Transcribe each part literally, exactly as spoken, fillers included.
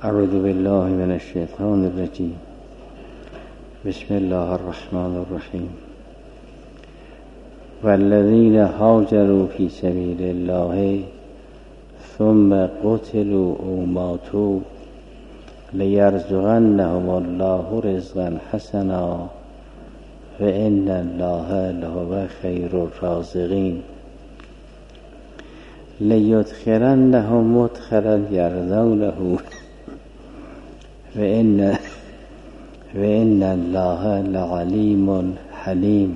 اعوذ بالله من الشیطان الرجیم. بسم الله الرحمن الرحیم. والذین هاجروا فی سبیل الله ثم قتلوا او ماتوا لیرزقنهم الله رزقا حسنا وان الله لهو خیر الرازقین لیدخلنهم مدخلا یرضونه وان وان الله لعلیم حلیم.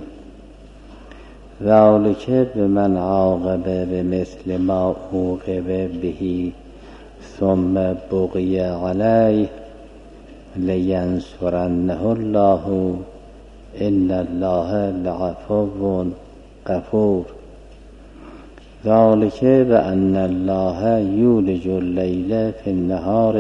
ذلک بمن عاقب بمثل ما عوقب به ثم بغی علیه لینصرنه الله ان الله لعفو غفور. ذلک بأن الله یولج اللیل فی النهار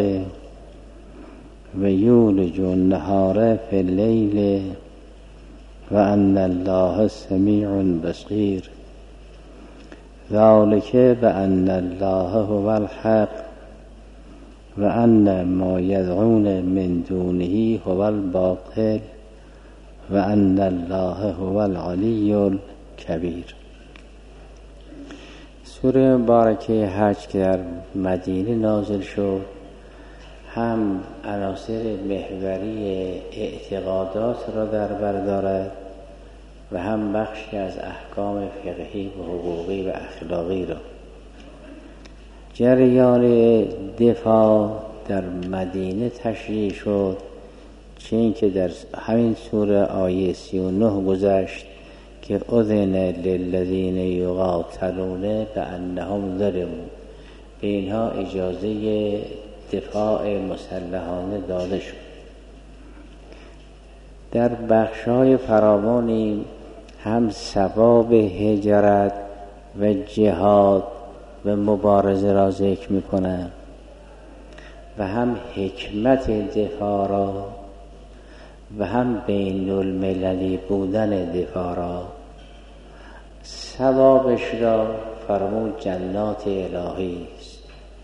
و یولج النهار فی اللیل و ان الله سمیع بصیر. ذلک بأن الله هو الحق و ان ما یدعون من دونه هو الباطل و ان الله هو العلی الکبیر. سوره مبارکه حج که در مدینه نازل شد هم عناصر محوری اعتقادات را در بر دارد و هم بخشی از احکام فقهی و حقوقی و اخلاقی را. جریان دفاع در مدینه تشریع شد، چه این که در همین سوره آیه سی و نه گذشت که اذن للذین یقاتلون بانهم ظلموا، به اینها اجازه دفاع مسلحانه داده شد. در بخش‌های فراوانی هم ثواب هجرت و جهاد و مبارزه را ذکر می‌کنند و هم حکمت دفاع را و هم بین المللی بودن دفاع را. ثوابش را فرمود جنات الهی است.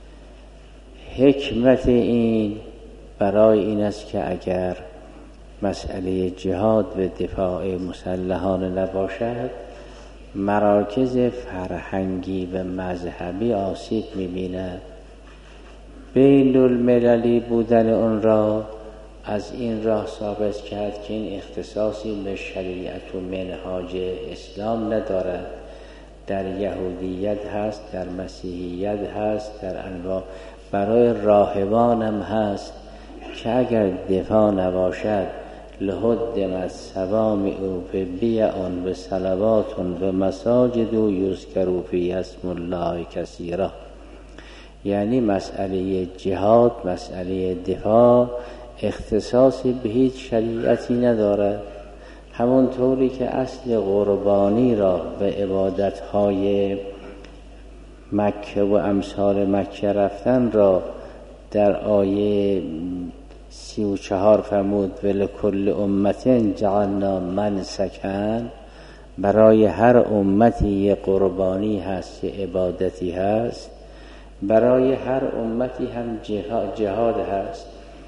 حکمت این برای این است که اگر مسئله جهاد و دفاع مسلحانه نباشد، مراکز فرهنگی و مذهبی آسیب می‌بیند. بین المللی بودن اون را از این راه ثابت کرد که این اختصاصی به شریعت و منهاج اسلام ندارد. در یهودیت هست، در مسیحیت هست، در انواع برای راهبان هم هست که اگر دفاع نباشد لهدمت صوامع و بیع و صلوات و مساجد و یذکر فیها اسم الله کثیرا. یعنی مسئله جهاد، مسئله دفاع اختصاصی به هیچ شریعتی ندارد. همونطوری که اصل قربانی را و عبادتهای مکه و امثال مکه رفتن را در آیه سی و چهار فرمود ولکل امت جعلنا منسکا، برای هر امتی یه قربانی هست، یه عبادتی هست. برای هر امتی هم جهاد هست.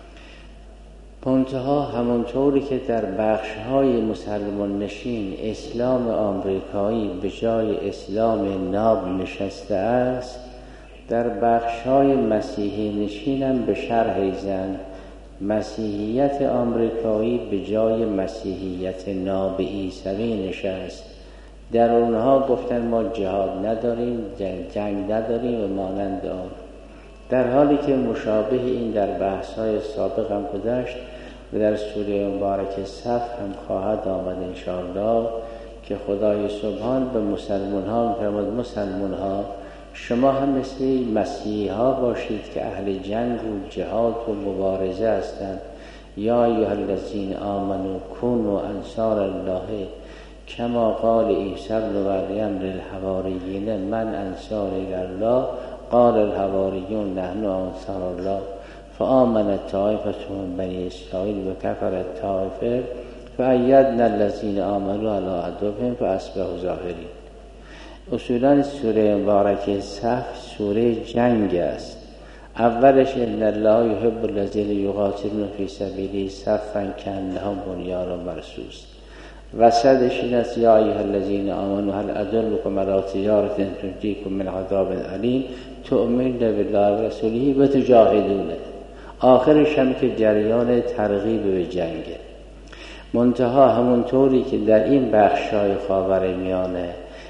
منتها همونطوری که در بخش‌های مسلمان نشین اسلام آمریکایی به جای اسلام ناب نشسته است، در بخش‌های مسیحی نشین هم به شرح زن مسیحیت آمریکایی به جای مسیحیت ناب عیسوی نشست. در اونها گفتن ما جهاد نداریم، جنگ نداریم و مانند آن، در حالی که مشابه این در بحث‌های سابق هم گذشت و در سوره مبارکه صف هم خواهد آمد انشاءالله که خدای سبحان به مسلمان ها می‌فرماید مسلمان ها شما هم مثل مسیحی ها باشید که اهل جنگ و جهاد و مبارزه هستند. یا ایها الذین آمنوا کونوا انصار الله کما قال عیسی ابن مریم للحواریین من انصار الله قال الحواریون نحن انصار الله فآمنت طائفة من بنی اسرائیل و کفرت طائفه فأیدنا الذین آمنوا علی عدوهم فاصبحوا ظاهرین. اصولا سوره مبارکه صف سوره جنگ است، اولش ان الله یحب الذین یقاتلون فی سبیله صفا کانهم بنیان مرصوص. وسطش این است یا ایها الذین آمنوا هل ادلکم علی تجارة تنجیکم من عذاب علیم تؤمنون بالله و رسوله و تجاهدون. آخرش هم که جریان ترغیب به جنگه. منتها همونطوری که در این بخشای خاورمیانه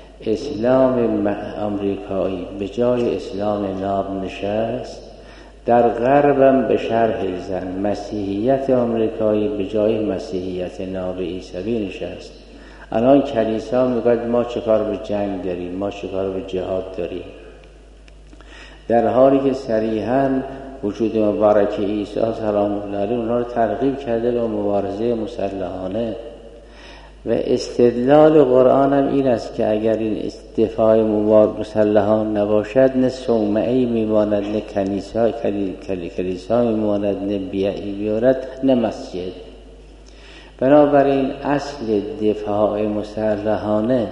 اسلام آمریکایی به جای اسلام ناب نشست، در غربم به شرح زن مسیحیت آمریکایی به جای مسیحیت ناب عیسوی نشست. الان کلیسا میگه ما چه کار به جنگ داریم، ما چه کار به جهاد داریم، در حالی که صریحاً وجود مبارک عیسی سلام الله علیه اونها رو ترغیب کرده به مبارزه مسلحانه. و استدلال قرآن هم این است که اگر این دفاع مبارز مسلحان نباشد، نه صومعه‌ای میماند، نه کنیسا کلی کلی کلیسا میماند، نه بیعی بیارد، نه مسجد. بنابراین اصل دفاع مسلحانه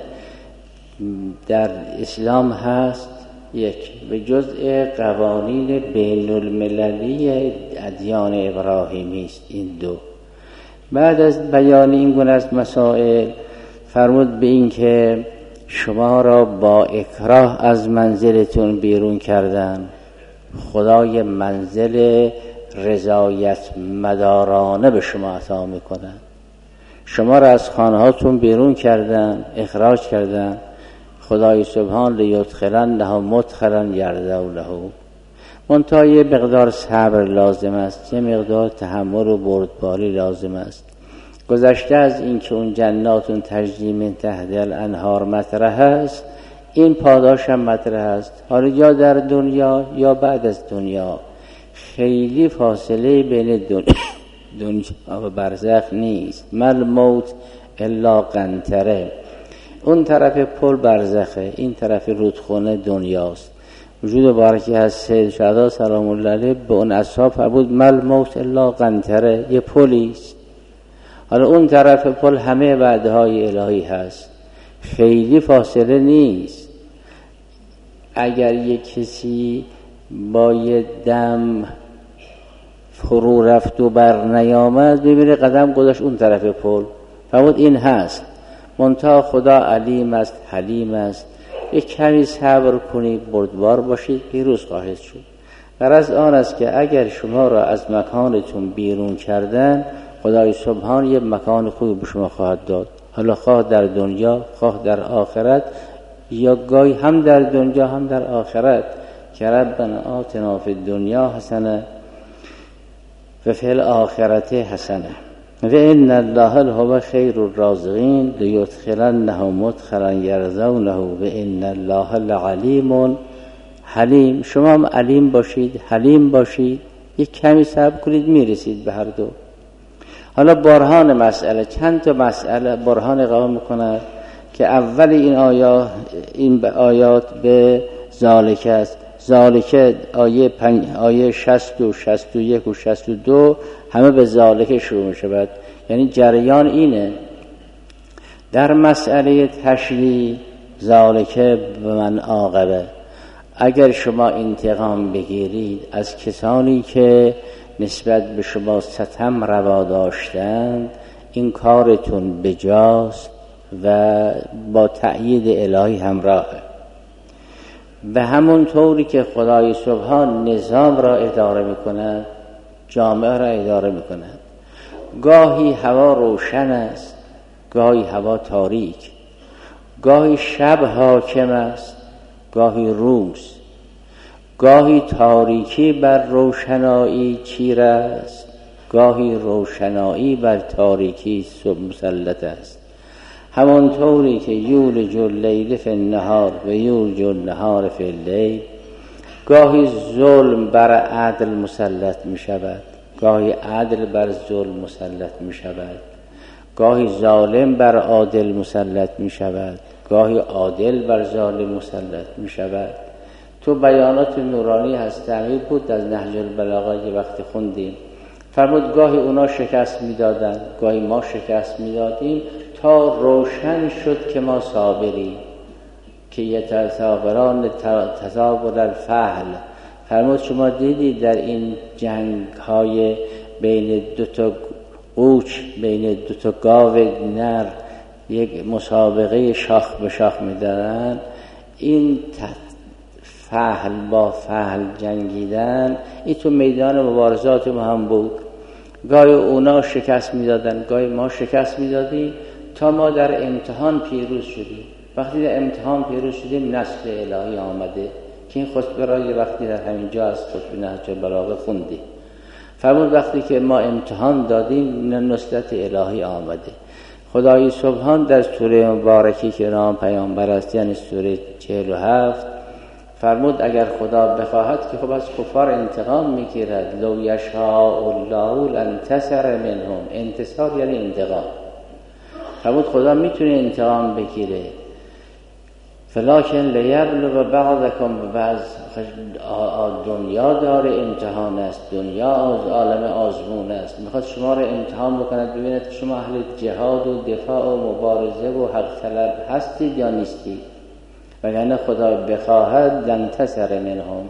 در اسلام هست یک به جزء قوانین بین المللی ادیان ابراهیمی است. این دو. بعد از بیان این گونه از مسائل فرمود به این که شما را با اکراه از منزلتون بیرون کردن، خدای منزل رضایت مدارانه به شما عطا میکنن. شما را از خانهاتون بیرون کردن، اخراج کردن، خدای سبحان لیدخلنها مدخلا یرضونه. منتها یه مقدار صبر لازم است، یه مقدار تحمل و بردباری لازم است. گذشته از این که اون جناتون تجری من تحت الانهار مطرح است، این پاداش هم مطرح است، حالا یا در دنیا یا بعد از دنیا. خیلی فاصله بین دنیا, دنیا و برزخ نیست. مل موت الا قنطره. اون طرف پل برزخه، این طرف رودخونه دنیاست. وجود بارکی هست سید شهدا سلام الله علیه به اون اصحاب فرمود مل موت الا قنطره، یه پلیست. حالا اون طرف پل همه وعده های الهی هست، خیلی فاصله نیست. اگر یک کسی با یه دم فرو رفت و بر نیامد، ببینه قدم گذاشت اون طرف پل، فرمود این هست. منتها خدا علیم است، حلیم است. یک کمی صبر کنید، بردبار باشید، پیروز خواهید شد. غرض آن است که اگر شما را از مکانتون بیرون کردن، خدای سبحان یک مکان خوبی به شما خواهد داد. حالا خواه در دنیا، خواه در آخرت، یا گاهی هم در دنیا هم در آخرت. که ربنا آتنا فی الدنیا حسنه و فی الاخرت حسنه و ان الله هو خیر الرازقین لیدخلنهم مدخلا یرضونه و ان الله لعلیم حلیم. شما هم علیم باشید، حلیم باشید، یک کمی صبر کنید، میرسید به هر دو. حالا برهان مسئله، چند تا مسئله برهان قائم میکند که اول این آیات این آیات به ذالک است. ذالک آیه پنج آیه شصت و شصت و یک و شصت و دو همه به ذالک شروع میشود. یعنی جریان اینه در مسئله تشریع ذالک به من عاقبه. اگر شما انتقام بگیرید از کسانی که نسبت به شما ستم روا داشتند، این کارتون بجاست و با تأیید الهی همراهه. و همون طوری که خدای سبحان نظام را اداره میکند، جامعه را اداره میکند. گاهی هوا روشن است، گاهی هوا تاریک، گاهی شب حاکم است، گاهی روز، گاهی تاریکی بر روشنایی چیره است، گاهی روشنایی بر تاریکی مسلط است. همانطوری که یولج اللیل فی النهار و یولج النهار فی اللیل، گاهی ظلم بر عدل مسلط می شود، گاهی عدل بر ظلم مسلط می شود، گاهی ظالم بر عادل مسلط می شود، گاهی عادل بر ظالم مسلط می شود. تو بیانات نورانی هستمی بود از نهج البلاغه که وقتی خوندیم، فرمود گاهی اونا شکست می دادن، گاهی ما شکست می دادیم، تا روشن شد که ما صابریم. که یتصابران تصابر الفحل فرمود شما دیدید در این جنگ های بین دو تا قوچ، بین دو تا گاو نر یک مسابقه شاخ به شاخ می‌دارن، این فحل با فحل جنگیدن، این تو میدان مبارزات ما هم بود. گاهی اونا شکست میدادن، گاهی ما شکست میدادیم، تا ما در امتحان پیروز شدیم. وقتی در امتحان پیروز شدیم نصر الهی آمده که این خطبه را یه وقتی در همین جا از خطبه نهج البلاغه خوندیم. فرمود وقتی که ما امتحان دادیم نصرت الهی آمده. خدای سبحان در سوره مبارکی که نام پیامبر است، یعنی سوره چهل و هفت، فرمود اگر خدا بخواهد که خب از کفار انتقام میگیرد. لو یشاء الله لانتصر منهم. انتصار یعنی انتقام. فرمود خدا میتونه انتقام بگیره، فلکن لیبلو بعضکم ببعض. دنیا داره امتحان است، دنیا از عالم آزمون است، میخواد شما رو امتحان بکند ببیند که شما اهل جهاد و دفاع و مبارزه و حق طلب هستید یا نیستید. وگرنه خدا بخواهد لانتصر منهم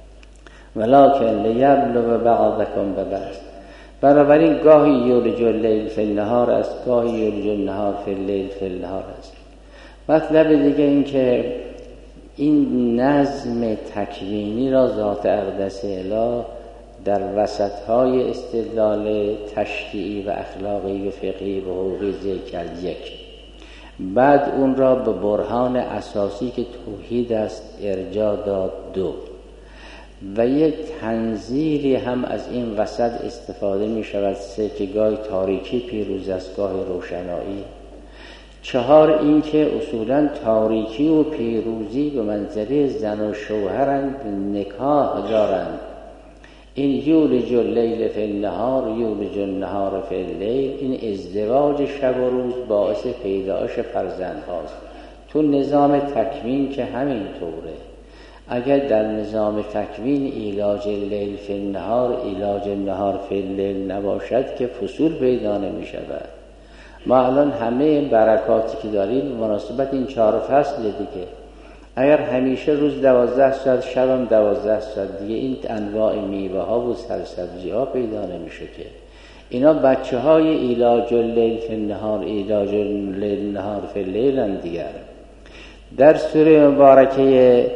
ولکن لیبلو بعضکم ببعض. بنابراین گاهی یولج اللیل فی النهار است، گاهی یولج النهار فی اللیل فی النهار است. مطلب دیگه این که این نظم تکوینی را ذات اقدس اله در وسطهای استدلال تشریعی و اخلاقی و فقهی و حقوقی ذکر کرد یک، بعد اون را به برهان اساسی که توحید است ارجاع داد دو، و یک تنزیلی هم از این وسط استفاده می شود سه، که گاهی تاریکی پیروز است گاهی روشنایی. چهار، این که اصولاً تاریکی و پیروزی به منزله زن و شوهرند، نکاح دارند. این یولج اللیل فی النهار یولج النهار فی اللیل، این ازدواج شب و روز باعث پیدایش فرزند هاست. تو نظام تکوین که همین طوره. اگر در نظام تکوین ایلاج اللیل فی النهار ایلاج النهار فی اللیل نباشد که فصول پیدا نمی شود. ما الان همه برکاتی که داریم مناسبت این چهار فصل دیگه. اگر همیشه روز دوازده ساعت شبم دوازده ساعت دیگه این انواع میوه ها و سرسبزی ها پیدا نمیشه که. اینا بچه های ایلاج اللیل فی النهار ایلاج اللیل نهار فی اللیل هم دیگر. در سوره مبارکه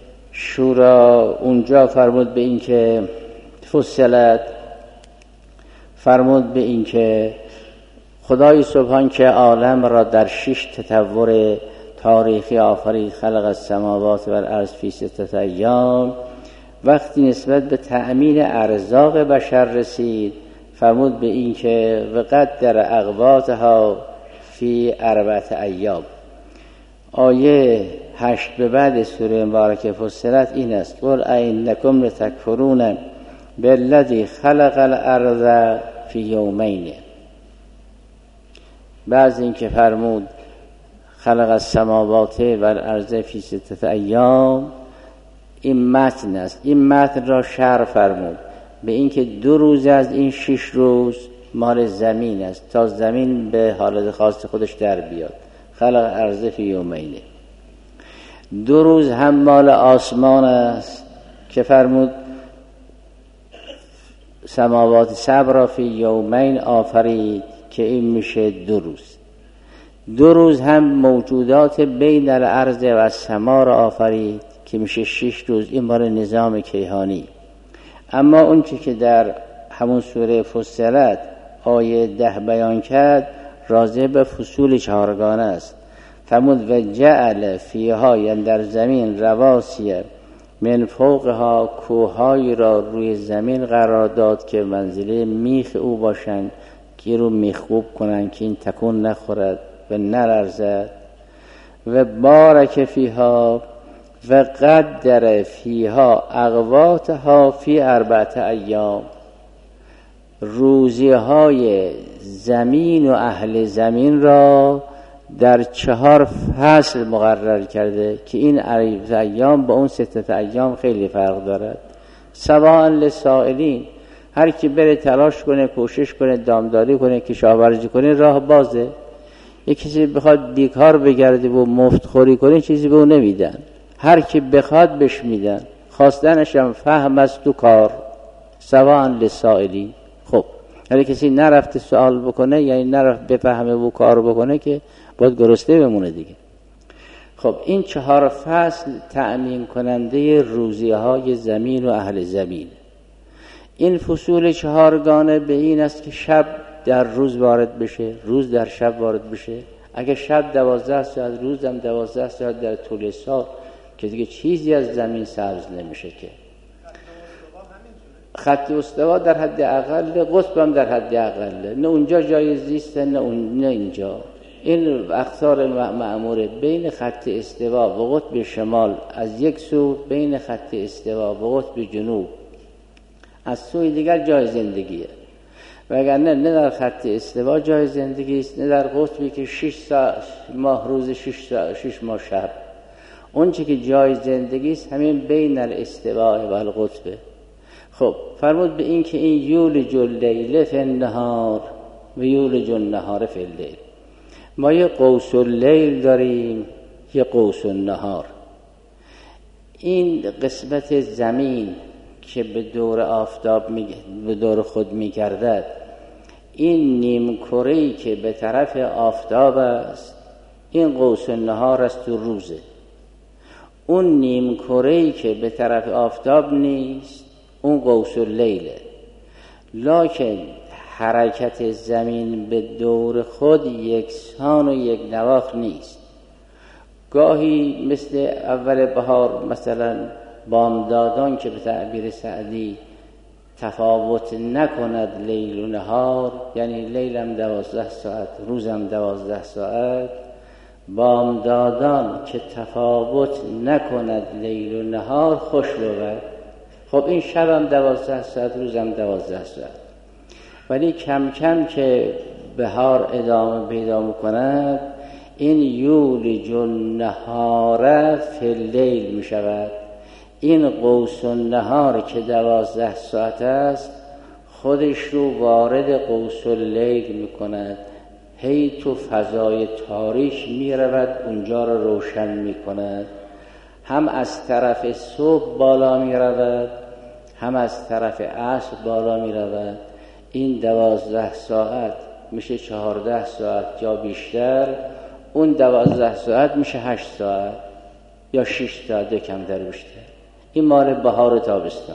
شورا اونجا فرمود به این که فصلت، فرمود به این که خدای سبحان که عالم را در شش تطور تاریخی آفرید، خلق السماوات و الارض فی ستة ایام. وقتی نسبت به تأمین ارزاق بشر رسید فرمود به این که وقدر اقواتها فی اربعة ایام. آیه هشت به بعد سوره مبارکه فصلت این است: قل اینکم لتکفرون بالذی خلق الارض فی یومین. بعض این که فرمود خلق السماوات و الارض فی ستة ایام، این متن است. این متن را شرح فرمود به این که دو روز از این شش روز مال زمین است تا زمین به حالت خاص خودش در بیاد. خلق الارض فی یومین. دو روز هم مال آسمان است که فرمود سماوات سبع را فی یومین آفرید که این میشه دو روز. دو روز هم موجودات بین الارض و السما را آفرید که میشه شش روز. این مال نظام کیهانی. اما اون چی که در همون سوره فصلت آیه ده بیان کرد راجع به فصول چهارگانه است. فرمود و جعل فیها، یعنی در زمین، رواسی من فوقها، کوهایی را روی زمین قرار داد که منزله میخ او باشند که رو میخوب کنن که این تکون نخورد و نلرزد. و بارک فیها و قدر فیها اقواتها فی اربعة ایام. روزی های زمین و اهل زمین را در چهار فصل مقرر کرده که این اربعة ایام با اون ستة ایام خیلی فرق دارد. سواء للسائلین، هر کی بره تلاش کنه، کوشش کنه، دامداری کنه، کشاورزی کنه، راه بازه. یک کسی بخواد بیکار بگرده و مفت خوری کنه چیزی به اون نمیدن. هر کی بخواد بهش میدن. خواستنش هم فهم است تو کار، سواء للسائلی. خب اگه کسی نرفته سوال بکنه، یعنی نرفت بفهمه و کار بکنه، که باید گرسنه بمونه دیگه. خب این چهار فصل تأمین کننده روزی های زمین و اهل زمین. این فصول چهارگانه به این است که شب در روز وارد بشه، روز در شب وارد بشه. اگه شب دوازده ساعت، روز هم دوازده ساعت در طول سال، که دیگه چیزی از زمین سبز نمیشه. که خط استوا در حد اقل، قطب هم در حد اقل، نه اونجا جای زیسته نه اون نه اینجا. این اقطار معموره بین خط استوا و قطب شمال از یک سو، بین خط استوا و قطب جنوب از سوی دیگر جای زندگیه. وگرنه نه در خط استوا جای زندگی است، نه در قطبی که شش ماه روز، شش شش ماه شب. اون چه که جای زندگی است همین بین الاستوا و القطب. خب فرمود به این که این یولج اللیل فی النهار و یولج النهار فی اللیل. ما یه قوس اللیل داریم، یه قوس النهار. این قسمت زمین که به دور آفتاب می... به دور خود می‌گردد، این نیم کره‌ای که به طرف آفتاب است، این قوس النهار است و روزه. اون نیم کره‌ای که به طرف آفتاب نیست، اون قوس اللیله. لکن حرکت زمین به دور خود یکسان و یک نواخت نیست. گاهی مثل اول بهار، مثلا بامدادان که به تعبیر سعدی تفاوت نکند لیل و نهار، یعنی لیلم دوازده ساعت، روزم دوازده ساعت، بامدادان که تفاوت نکند لیل و نهار خوش بود. خب این شبم دوازده ساعت، روزم دوازده ساعت. ولی کم کم که بهار ادامه پیدا می‌کند، این یولج النهار فی اللیل می شود. این قوس النهار که دوازده ساعت است، خودش رو وارد قوس اللیل می کند. هی تو فضای تاریک می رود، اونجا رو روشن می کند. هم از طرف صبح بالا می رود، هم از طرف عصر بالا می رود. این دوازده ساعت میشه چهارده ساعت یا بیشتر، اون دوازده ساعت میشه هشت ساعت یا شش ساعت یا کمتر بیشتر. این مال بهار تابستان.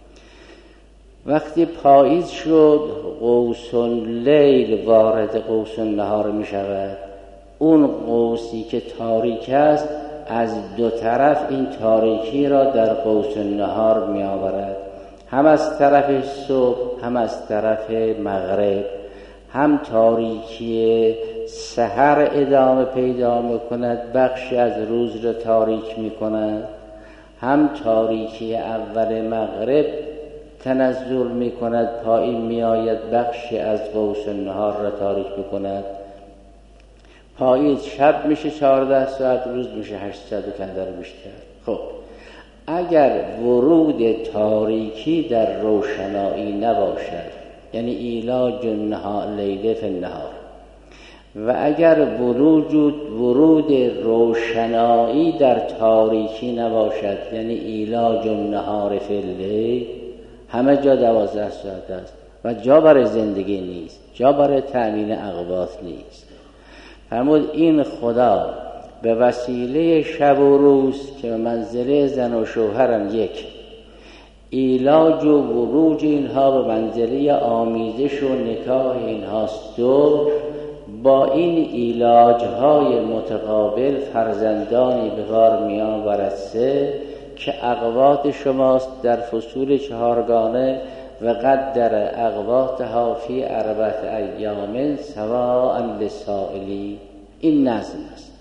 وقتی پاییز شد، قوس اللیل وارد قوس النهار می شود. اون قوسی که تاریک است از دو طرف این تاریکی را در قوس النهار می آورد، هم از طرف صبح هم از طرف مغرب. هم تاریکی سحر ادامه پیدا می کند، بخشی از روز را تاریک می کند، هم تاریکی اول مغرب تنزل می کند، پایین می آید، بخشی از قوس النهار را تاریک می کند. پاییز شب میشه چهارده ساعت، روز میشه هشت ساعت و کمتر بیشتر. خب اگر ورود تاریکی در روشنایی نباشد، یعنی ایلاج النهار لیل فی النهار، و اگر ورود ورود روشنایی در تاریکی نباشد، یعنی ایلاج النهار فی اللیل، همه جا دوازده ساعت است و جا برای زندگی نیست، جا برای تأمین اقوات نیست. فرمود این خدا به وسیله شب و روز که منزله زن و شوهرم یک، ایلاج و وروج اینها به منزله آمیزش و نکاح اینهاست دو، با این ایلاج‌های متقابل فرزندانی به کار می آورد سه، که اقوات شماست در فصول چهارگانه و قدر اقواتها فی اربعة ایام سواء للسائلی. این نظم است.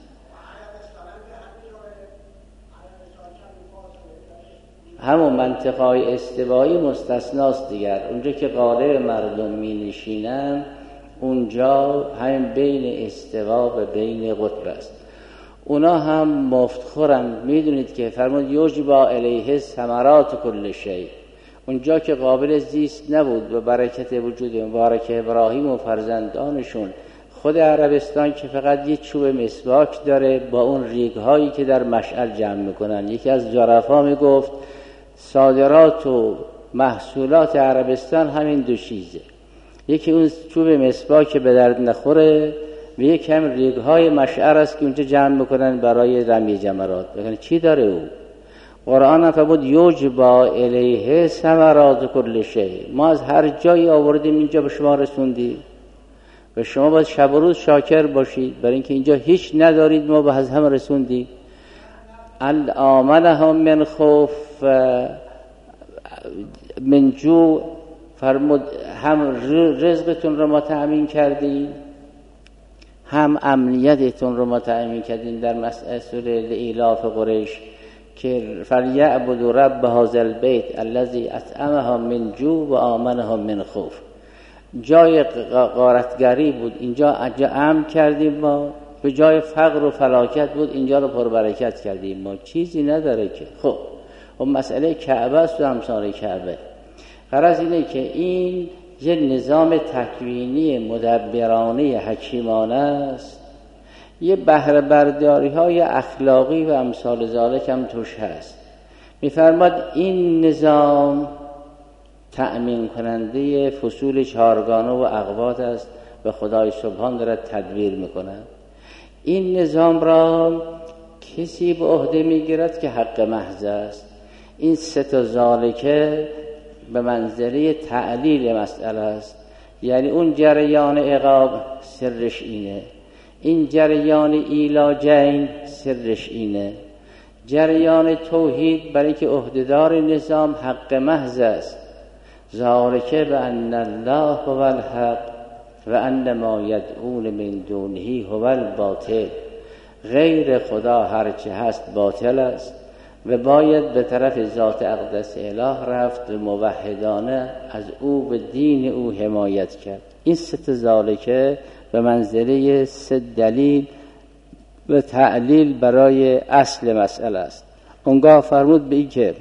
همون منطقه‌های استوایی مستثناست دیگر. اونجا که غالب مردم می نشینن، اونجا همین بین استوا و بین قطب است. اونا هم مفتخورن. میدونید که فرمود یوجبا الیه ثمرات کل شیء. اونجا که قابل زیست نبود و برکت وجود مبارک ابراهیم و فرزندانشون، خود عربستان که فقط یه چوب مسواک داره با اون ریگ‌هایی که در مشعل جمع میکنن. یکی از ظرفا میگفت صادرات و محصولات عربستان همین دو چیزه، یکی اون چوب مصباح که به درد نخوره و یک هم ریگ‌های مشعر است که اونجا جمع میکنن برای رمی جمرات. بگن چی داره او؟ قرآن هم فرمود یوجبا الیه ثمرات کل شیء، ما از هر جایی آوردیم اینجا به شما رسوندیم و شما باید شب و روز شاکر باشید برای اینکه اینجا هیچ ندارید، ما به از هم رسوندیم. الامنهم من خوف من جوع، فرمود هم رزقتون رو ما تأمین کردیم هم امنیتتون رو ما تأمین کردیم. در مسئله سوره ایلاف قریش که فلیعبدوا رب هذا البیت الذی اطعمهم من جوع و آمنهم من خوف، جای غارتگری بود اینجا امن کردیم ما، به جای فقر و فلاکت بود اینجا رو پربرکت کردیم ما، چیزی نداره که. خب اون مسئله کعبه است و امثال کعبه. غرض اینه که این یه نظام تکوینی مدبرانه حکیمانه است، یه بهره برداری های اخلاقی و امثال ذالک هم توش هست. میفرماد این نظام تأمین کننده فصول چهارگانه و اقوات است و خدای سبحان دارد تدبیر میکنه. این نظام را کسی به عهده میگیرد که حق محض است. این سه تا ذالکه به منزله تعلیل مسئله است، یعنی اون جریان عقاب سرش اینه، این جریان ایلاجین سرش اینه، جریان توحید برای که عهدهدار نظام حق محض است. ذالک بأن الله هو الحق و ان ما یدعون من دونه هو الباطل، غیر خدا هرچه هست باطل است و باید به طرف ذات اقدس اله رفت و موحدانه از او به دین او حمایت کرد. این ست ذالکه به منزله سه دلیل و تعلیل برای اصل مسئله است. اونگاه فرمود به این که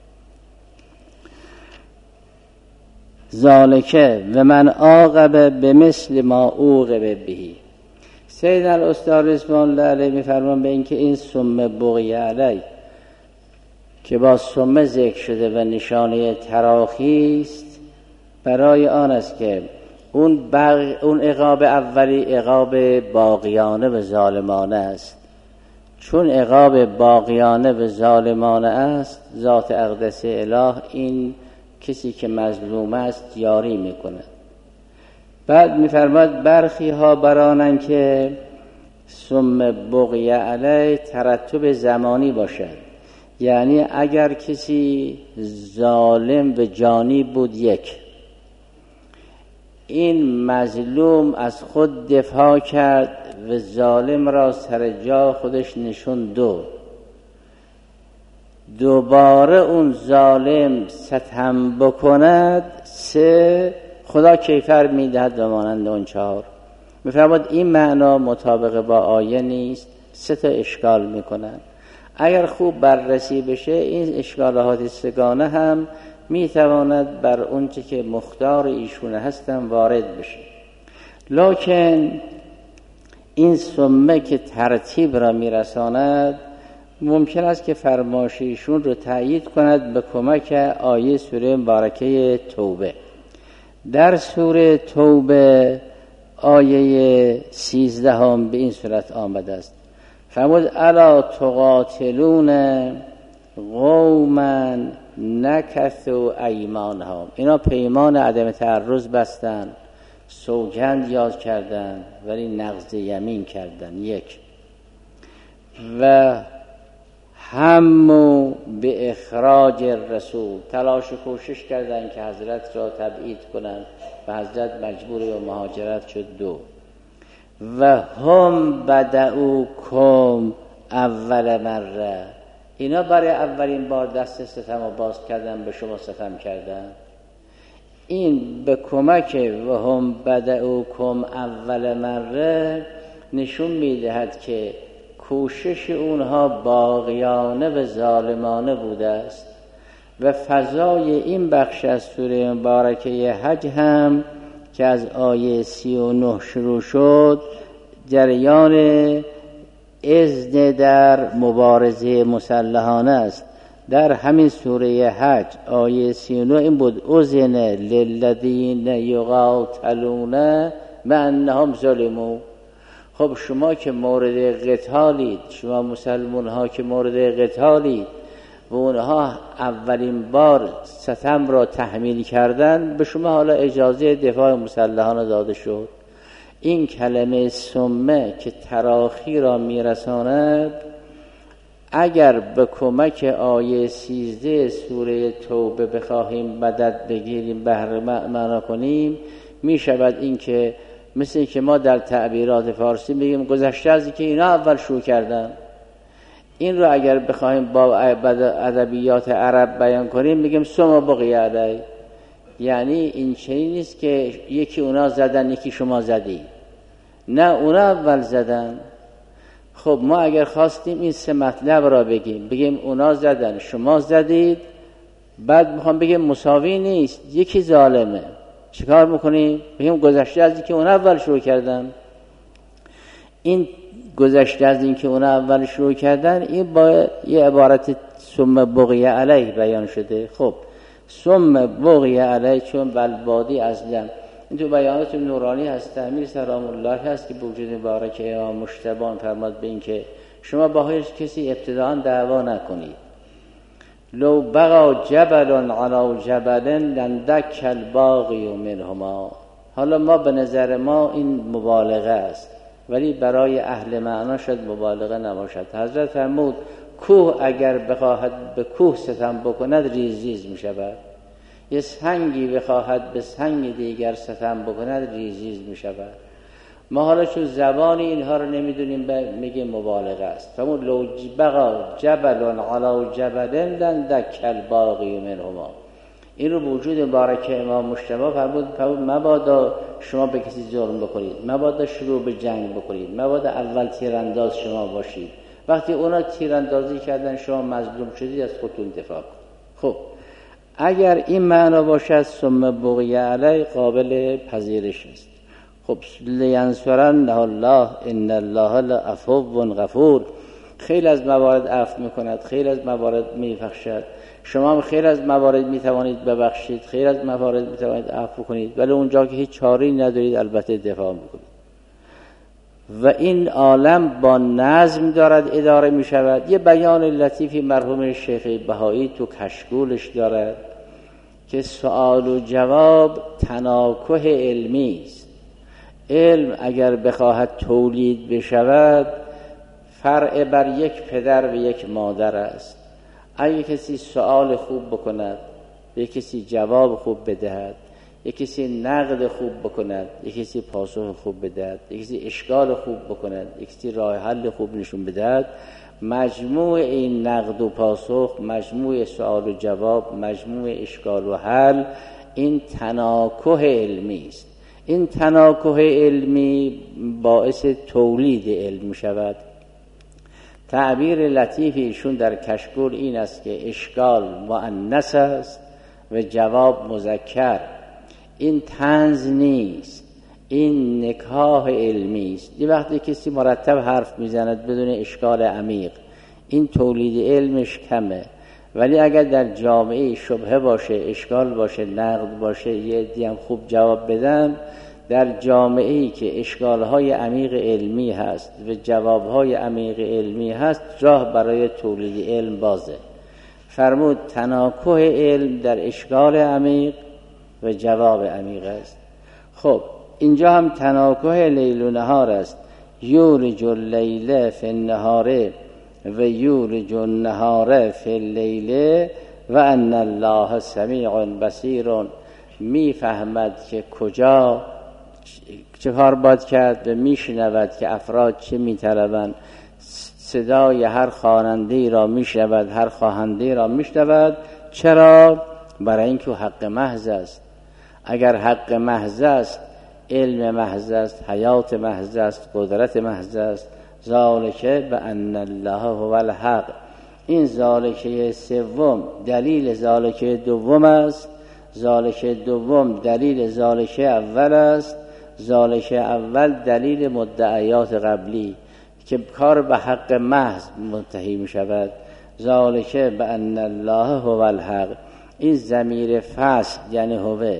ذالکه و من عاقب به مثل ما عوقب بهی. سید الاستاد رضوان الله علیه میفرمان به این که این سم بغی علیه که با سمه ذکر شده و نشانه تراخی است، برای آن است که اون, بغ... اون عقاب اولی عقاب باقیانه و ظالمانه است. چون عقاب باقیانه و ظالمانه است، ذات اقدس اله این کسی که مظلوم است یاری میکنه. بعد میفرماد برخی ها برانن که سم بغی علی ترتب زمانی باشد، یعنی اگر کسی ظالم و جانی بود یک، این مظلوم از خود دفاع کرد و ظالم را سر جا خودش نشون دو، دوباره اون ظالم ستم بکند سه، خدا کیفر میدهد و مانند اون چهار. میفرماد این معنا مطابق با آیه نیست، سه تا اشکال میکنن. اگر خوب بررسی بشه این اشکالات سگانه هم میتواند بر اونچه که مختار ایشونه هستن وارد بشه. لکن این سمه که ترتیب را میرساند ممکن است که فرمایششون رو تأیید کند به کمک آیه سوره مبارکه توبه. در سوره توبه آیه سیزده هم به این صورت آمده است. فرمود الا تقاتلون قوما نکثوا ایمانهم، اینا پیمان عدم تعرض بستن، سوگند یاد کردن ولی نقض یمین کردن یک، و همو به اخراج رسول، تلاش و کوشش کردن که حضرت را تبعید کنند و حضرت مجبور به مهاجرت شد دو، و هم بدعوکم اول مره، اینا برای اولین بار دست ستم رو باز کردن به شما ستم کردن. این به کمک و هم بدعوکم اول مره نشون میدهد که کوشش اونها باغیانه و ظالمانه بوده است و فضای این بخش از سوره مبارکه حج هم که از آیه سی و نه شروع شد جریان اذن در مبارزه مسلحانه است. در همین سوره حج آیه سی و نه این بود: اذن للذین یقاتلون بانهم ظلموا. خب شما که مورد قتالید، شما مسلمان ها که مورد قتالید و اونها اولین بار ستم را تحمیل کردن، به شما حالا اجازه دفاع مسلحانه داده شد. این کلمه سمه که تراخی را میرساند، اگر به کمک آیه سیزده سوره توبه بخواهیم مدد بگیریم، بهره معنا کنیم، می شود این که مثل این که ما در تعبیرات فارسی بگیم گذشته از این که اینا اول شروع کردن. این رو اگر بخواهیم با ادبیات عرب بیان کنیم بگیم ثم بقی علی، یعنی این چنین نیست که یکی اونا زدن یکی شما زدی، نه اونا اول زدن. خب ما اگر خواستیم این سه مطلب را بگیم، بگیم اونا زدن شما زدید، بعد میخوام بگیم مساوی نیست، یکی ظالمه، چیکار میکنیم؟ بگیم گذشته از این که اونا اول شروع کردن. این گذشته از این که اونا اول شروع کردن، این با یه عبارت ثم بقی علیه بیان شده. خب ثم بقی علیه چون بلبادی ازلم، این تو بیانات نورانی هست، امیر سلام الله هست که بوجود مبارک امام مجتبی فرماد به این که شما با هیچ کسی ابتداء دعوا نکنید. لو بقا جبل علی جبل لندک الباقی منهما. حالا ما به نظر ما این مبالغه است، ولی برای اهل معنا شاید مبالغه نباشد. حضرت فرمود کوه اگر بخواهد به کوه ستم بکند ریز ریز می شود، یه سنگی بخواهد به سنگ دیگر ستم بکند ریز ریز می شود. ما حالا چون زبان اینها رو نمیدونیم میگه مبالغه است. فرمود لو بقا جبل علی جبل لندک الباقی منهما. این رو وجود مبارک امام مجتبی فرمود مبادا شما به کسی ظلم بکنید، مبادا شروع به جنگ بکنید، مبادا اول تیرانداز شما باشید. وقتی اونا تیراندازی کردن شما مظلوم شدید، از خودتون دفاع کنید. خب اگر این معنا باشد ثم بقی علی قابل پذیرش است. خب لینصرنه الله ان الله لعفو غفور. خیلی از موارد عفو میکند، خیلی از موارد میبخشد. شما هم خیلی از موارد میتوانید ببخشید، خیلی از موارد میتوانید عفو کنید، ولی اونجا که هیچ چاره‌ای ندارید البته دفاع میکنید. و این عالم با نظم دارد اداره میشود. یه بیان لطیفی مرحوم شیخ بهایی تو کشکولش دارد که سوال و جواب تناکح علمی است. علم اگر بخواهد تولید بشود فرع بر یک پدر و یک مادر است. اگه کسی سوال خوب بکند، یک کسی جواب خوب بدهد، یک کسی نقد خوب بکند، یک کسی پاسخ خوب بدهد، یک کسی اشکال خوب بکند، یک کسی راه حل خوب نشون بدهد، مجموع این نقد و پاسخ، مجموع سوال و جواب، مجموع اشکال و حل، این تناکح علمی است. این تناکح علمی باعث تولید علم می شود. تعبیر لطیفی ایشون در کشکول این است که اشکال مؤنث است و جواب مذکر. این طنز نیست، این نکاح علمی است. یه وقتی کسی مرتب حرف میزند بدون اشکال عمیق، این تولید علمش کمه. ولی اگر در جامعه شبهه باشه، اشکال باشه، نقد باشه، یه عده‌ای هم خوب جواب بدن، در جامعه‌ای که اشکال‌های عمیق علمی هست و جواب‌های عمیق علمی هست، راه برای تولید علم بازه. فرمود تناکح علم در اشکال عمیق و جواب عمیق است. خب اینجا هم تناکح لیل و نهار است. یولج اللیل فی النهار و یولج النهار فی اللیل و ان الله سمیع بصیر. میفهمد که کجا چه کار باید کرد و میشنود که افراد چه میطلبند. صدای هر خواننده را میشنود، هر خواهنده را میشنود. چرا؟ برای اینکه حق محض است. اگر حق محض است، علم محض است، حیات محض است، قدرت محض است. ذالکه و ان الله هو الحق. این ذالکه سوم دلیل ذالکه دوم است. ذالکه دوم دلیل ذالکه اول است. ذالکه اول دلیل مدعیات قبلی که کار به حق محض منتهی می شود. ذالک بان الله هو الحق. این ضمیر فصل یعنی هو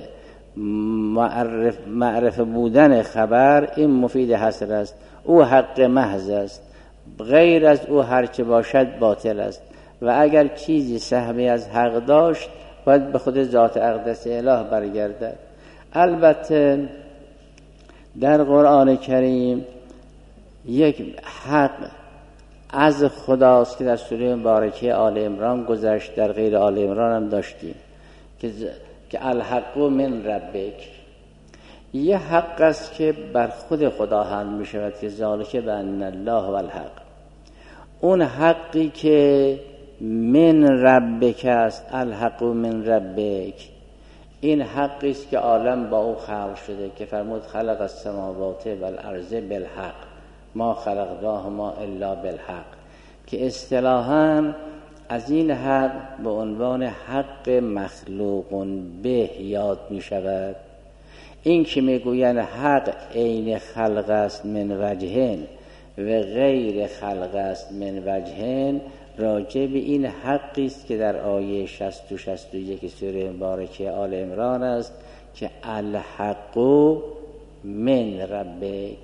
معرف, معرف بودن خبر، این مفید حصر است. او حق محض است، غیر از او هرچه باشد باطل است. و اگر چیزی سهمی از حق داشت باید به خود ذات اقدس اله برگردد. البته در قرآن کریم یک حق از خداست که در سوره مبارکه آل عمران گذشت، در غیر آل عمران هم داشتیم که که الحق من ربک. یه حق است که بر خود خدا هم می شود که ذالک بان الله و الحق. اون حقی که من ربک است، الحق من ربک، این حقی است که عالم با او خلق شده که فرمود خلق السماوات و الارض بالحق ما خلقناهما الا بالحق، که اصطلاحاً از این حق به عنوان حق مخلوق به یاد می شود. این که می گویند حق عین خلق است من وجهین و غیر خلق است من وجهین، راجع به این حقی است که در آیه شصت و شصت و یک سوره مبارکه آل عمران است که الحق من ربک.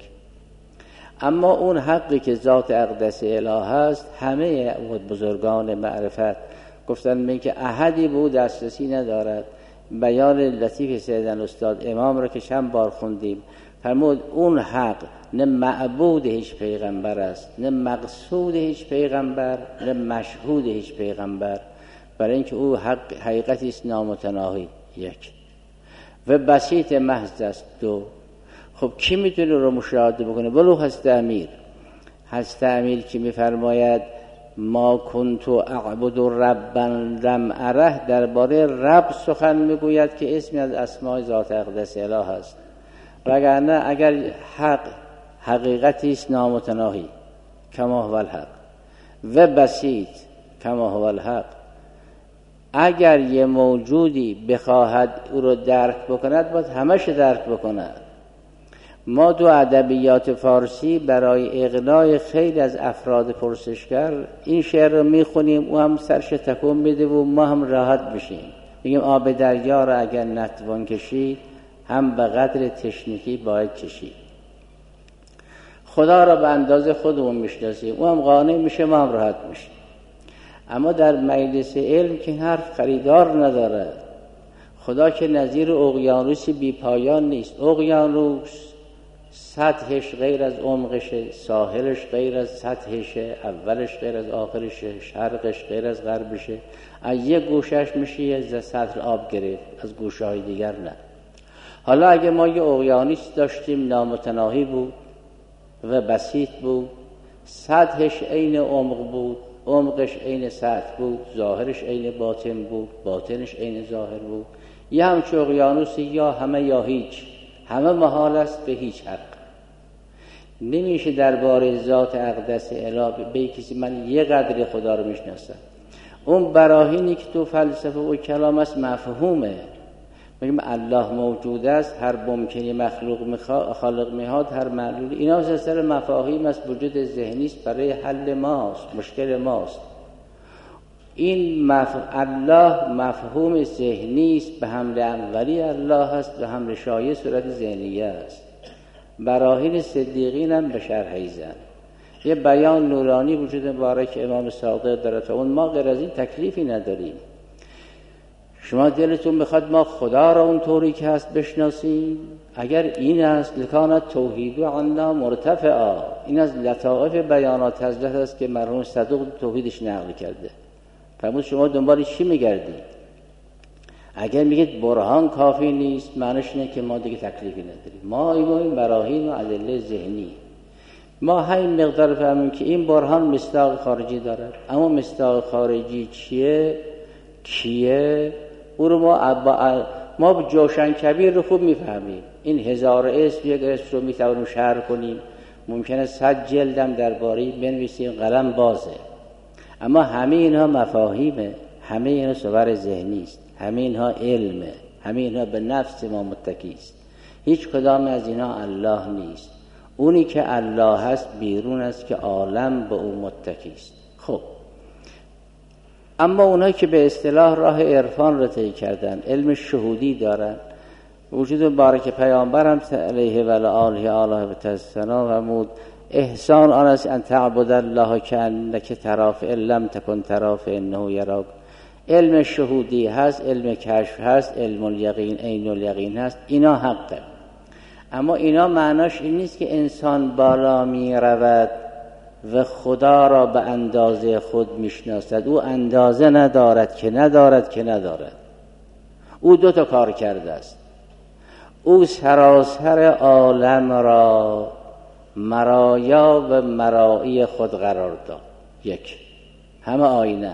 اما اون حقی که ذات اقدس اله است، همه بزرگان معرفت گفتن من که احدی بود دسترسی ندارد. بیان لطیف سیدن استاد امام را که چند بار خوندیم فرمود اون حق نه معبود هیچ پیغمبر است، نه مقصود هیچ پیغمبر، نه مشهود هیچ پیغمبر، برای اینکه او حق حقیقتی است نامتناهی. یک و بسیط محض است. دو خب کی میتونه رو مشاهده بکنه؟ ولو هست امیر هست امیر که میفرماید ما کنت اعبد ربا لم اره، درباره رب سخن میگوید که اسمی از اسماء ذات اقدس اله است. وگرنه اگر حق حقیقتی است نامتناهی کما هو الحق و بسیط کما هو الحق، اگر یه موجودی بخواهد او رو درک بکند باید همش درک بکند. ما تو ادبیات فارسی برای اقناع خیلی از افراد پرسشگر این شعر رو میخونیم، او هم سرش تکون میده و ما هم راحت بشیم. میگیم آب دریا را اگر نتوان کشید هم به قدر تشنگی باید کشید. خدا را به اندازه خودمون میشناسیم، او هم قانع میشه، ما هم راحت میشیم. اما در مجلس علم که حرف خریدار نداره. خدا که نظیر اقیانوسی بی پایان نیست. اقیانوس سطحش غیر از عمقشه، ساحلش غیر از سطحشه، اولش غیر از آخرشه، شرقش غیر از غربشه. از یک گوشش میشه یه سطح آب گرفت، از گوشه‌های دیگر نه. حالا اگه ما یه اقیانوس داشتیم نامتناهی بود و بسیط بود، سطحش عین عمق بود، عمقش عین سطح بود، ظاهرش عین باطن بود، باطنش عین ظاهر بود، یه همچون اقیانوس یا همه یا هیچ، همه محال است به هیچ حق. نمیشه درباره ذات اقدس اله به کسی من یه قدر خدا رو میشناسم. اون براهینی که تو فلسفه و کلام است مفهومه. میگم الله موجود است، هر ممکنی مخلوق میخواد، خالق میاد، هر معلول، اینا سر مفاهیم است، وجود ذهنی است برای حل ماست، مشکل ماست. این مف... الله مفهوم ذهنی است، به حمل انوری الله است، به حمل شایع صورت ذهنیه است. براهین صدیقین هم به شرح ایزن. یه بیان نورانی وجود مبارک امام صادق داره تا اون ما غیر از این تکلیفی نداریم. شما دلتون بخواد ما خدا را اون طوری که هست بشناسیم، اگر این است لکانت توحید عنا مرتفعا، این از لطائف بیانات حضرت است که مرحوم صدوق توحیدش نقل کرده. فرمود شما دنبال چی میگردید؟ اگر میگید برهان کافی نیست، معنیش اینه که ما دیگه تکلیفی نداریم. ما این براهین و ادله ذهنی، ما همین مقدار فهمیم که این برهان مصداق خارجی دارد. اما مصداق خارجی چیه؟ کیه؟ او رو ما با ما جوشن کبیر رو خوب میفهمیم. این هزار اسم یک اسم رو میتوانیم شرح کنیم، ممکنه صد جلدم درباره بنویسیم، قلم بازه. اما همه اینها مفاهیمه، همه اینها صور ذهنی است، همه اینها علمه، همه اینها به نفس ما متکی است. هیچ کدام از اینها الله نیست. اونی که الله هست بیرون است که عالم به او متکی است. خب اما اونایی که به اصطلاح راه عرفان را طی کردن، علم شهودی دارن، وجود مبارک پیامبرم علیه و آله آله و تسنا فرمود احسان آن است ان تعبد الله کأنک تراه فإن لم تکن تراه فإنه یراک. علم شهودی هست، علم کشف هست، علم الیقین، عین الیقین هست، اینا حقه. اما اینا معناش این نیست که انسان بالا می رود و خدا را به اندازه خود میشناسد. او اندازه ندارد که ندارد که ندارد. او دو تا کار کرده است. او سراسر عالم را مرایا و مرایی خود قرار داد. یک، همه آینه،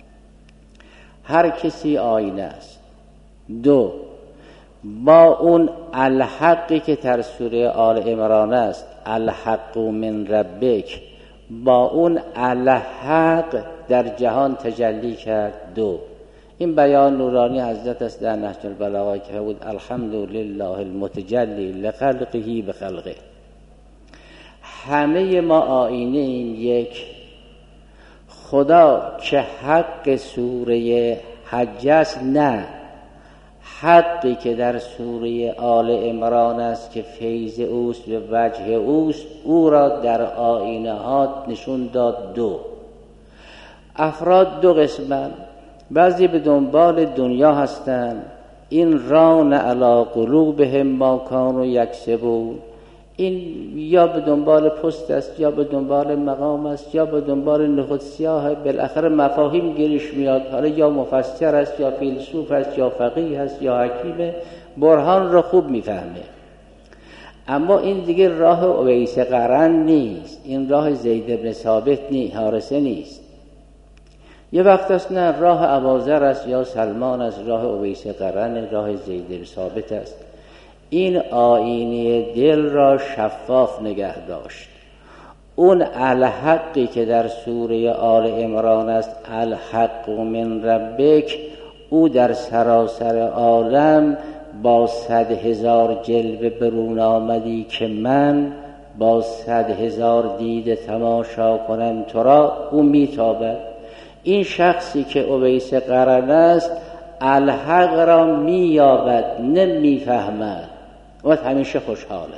هر کسی آینه است. دو، با اون الحقی که در سوره آل عمران است، الحق من ربک، با اون الحق در جهان تجلی کرد. دو، این بیان نورانی حضرت است در نهج البلاغه که بود الحمدلله المتجلی لخلقه بخلقه. همه ما آینه این یک. خدا که حق سوره حج است، نه، حقی که در سوره آل عمران است که فیض اوست و وجه اوست، او را در آینه ها نشون داد. دو، افراد دو قسمن، بعضی به دنبال دنیا هستند، این ران علی قلوبهم ما کانوا یکسبون، این یا به دنبال پست است یا به دنبال مقام است یا به دنبال نخود سیاه، بالاخره مفاهیم گیرش میاد، حالا یا مفسر است یا فیلسوف است یا فقیه است یا حکیمه، برهان را خوب میفهمه. اما این دیگه راه اویس قرن نیست، این راه زید بن ثابت نیست، حارثه نیست. یه وقت است نه، راه ابوذر است یا سلمان است، راه اویس قرن، راه زید بن ثابت است. این آینه دل را شفاف نگه داشت. اون الحقی که در سوره آل عمران است، الحق من ربک، او در سراسر عالم با صد هزار جلوه برون آمدی که من با صد هزار دید تماشا کنم تو را، او میتابد. این شخصی که اویس قرن است الحق را مییابد، نمیفهمد و همیشه خوشحاله.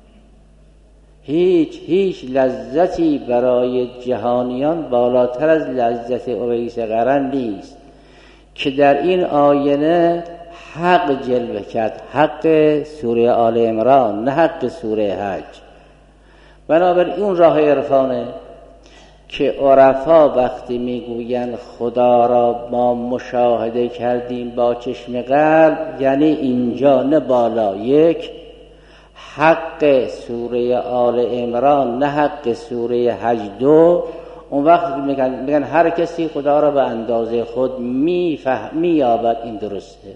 هیچ هیچ لذتی برای جهانیان بالاتر از لذت اویس قرن نیست که در این آینه حق جلوه کرد، حق سوره آل عمران، نه حق سوره حج. بنابراین اون راه عرفانه که عرفا وقتی میگوین خدا را ما مشاهده کردیم با چشم قلب، یعنی اینجا نه بالا. یک، حق سوره آل عمران نه حق سوره حج. دو، اون وقت میگن, میگن هر کسی خدا را به اندازه خود میفهم مییابد. این درسته.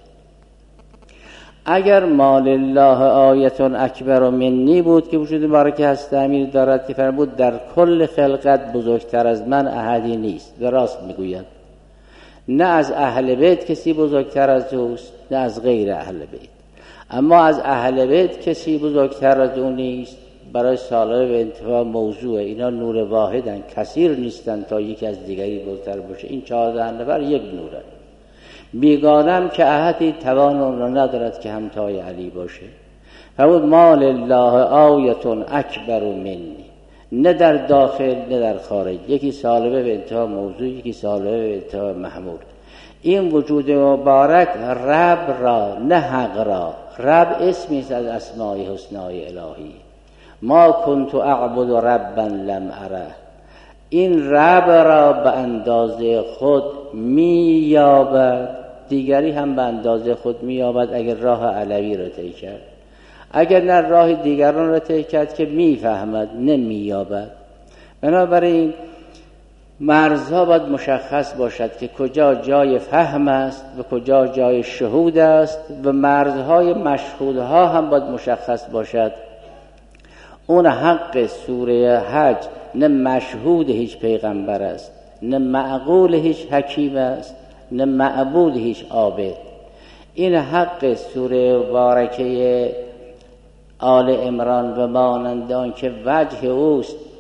اگر مال الله آیتون اکبر منی بود که وجود مبارک هست امیر دارد که فرمود در کل خلقت بزرگتر از من احدی نیست، و راست میگوید. نه از اهل بیت کسی بزرگتر از اوست نه از غیر اهل بیت. اما از اهل بیت کسی بزرگتر از اون نیست. برای سالها به انتفاع موضوع اینا نور واحدن، کثیر نیستن تا یکی از دیگری بزرگتر باشه. این چهارده نفر یک نوره. بیگانم که احدی توان اون را ندارد که همتای علی باشه. فرمود مال الله آیتون اکبر منی، نه در داخل نه در خارج. یکی سالبه به انتها موضوع، یکی سالبه به انتها محمول. این وجود مبارک رب را نه حق را. رب اسمی است از اسماء حسنای الهی. ما کنت اعبد ربا لم اره. این رب را به اندازه خود مییابد، دیگری هم به اندازه خود مییابد اگر راه علوی را طی کرد. اگر نه راه دیگران را طی کرد که میفهمد نمییابد. بنابراین مرزها باید مشخص باشد که کجا جای فهم است و کجا جای شهود است، و مرزهای مشهودها هم باید مشخص باشد. اون حق سوره حج نه مشهود هیچ پیغمبر است، نه معقول هیچ حکیم است، نه معبود هیچ عابد. این حق سوره مبارکه آل عمران و مانند آن که وجه اوست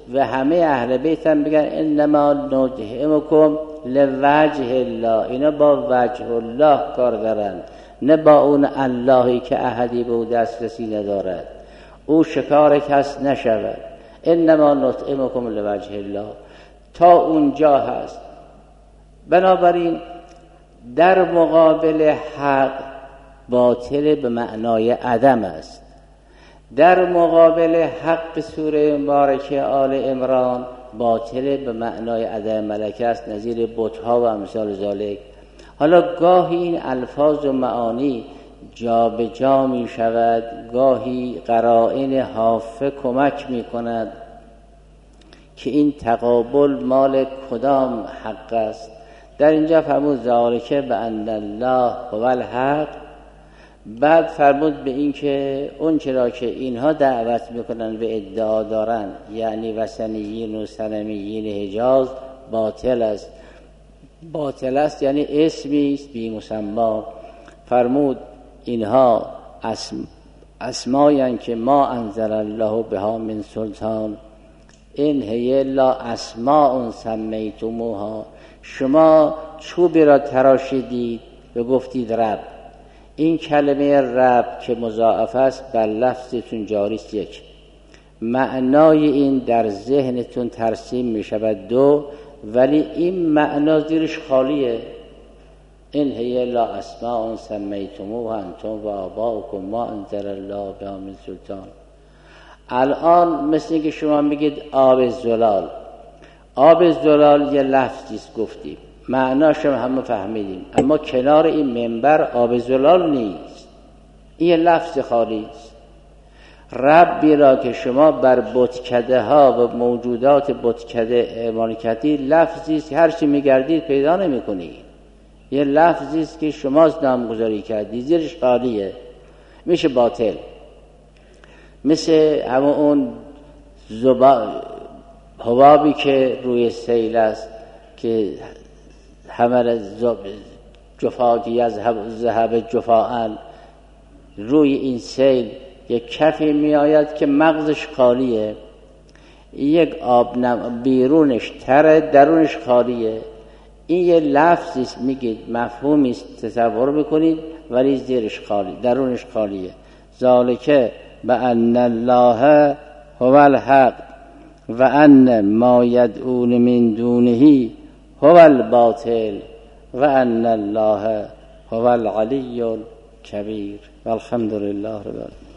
و همه اهل بیت هم بگن انما نطعمکم لوجه الله، اینا با وجه الله کار دارن، نه با اون اللهی که احدی به او دسترسی ندارد، او شکار کس نشود. انما نطعمکم لوجه الله تا اونجا هست. بنابراین در مقابل حق باطل به معنای عدم است، در مقابل حق سوره مبارکه آل عمران باطل به معنای عدم ملکه است، نظیر بت‌ها و امثال ذالک. حالا گاهی این الفاظ و معانی جا به جا می شود، گاهی قرائن حافه کمک می کند که این تقابل مال کدام حق است. در اینجا فرمود ذالک بأن الله هو الحق، بعد فرمود به این که اون چرا که اینها دعوت میکنن و ادعا دارن، یعنی وثنیین و صنمیین حجاز، باطل است. باطل است یعنی اسمی است بی مسما. فرمود اینها اسم اسمایی که ما انزل الله بها من سلطان، این هی الا اسماء سمیتموها، شما چوبی را تراشیدید و گفتید رب. این کلمه رب که مضاعف است بر لفظتون جاری است یک، معنای این در ذهنتون ترسیم می شود دو، ولی این معنا زیرش خالیه. این هی الا اسماء سمیتموها انتم و آباؤکم ما انزل الله بها من سلطان. الان مثل که شما میگید آب زلال، آب زلال یه لفظی است گفتیم، معناش هم همه فهمیدیم، اما کنار این منبر آب زلال نیست، این لفظ خالی است. ربی را که شما بر بتکده ها و موجودات بتکده اعمال کردید لفظی است، هر چی میگردید پیدا نمی کنید، یه لفظی است که شما نامگذاری کردید، زیرش خالیه، میشه باطل. مثل همون اون زبا حبابی که روی سیل است که همه جفاتی از ذهب جفاعن، روی این سیل یک کفی می آید که مغزش خالیه، یک آب نم بیرونش تره درونش خالیه. این یه لفظی است، میگید مفهومی است تصور بکنید، ولی زیرش خالی، درونش خالیه. ذالک بأن الله هو الحق و ان ما یدعون من دونه هو الباطل و ان الله هو العلی الکبیر. والحمد لله رب العالمین.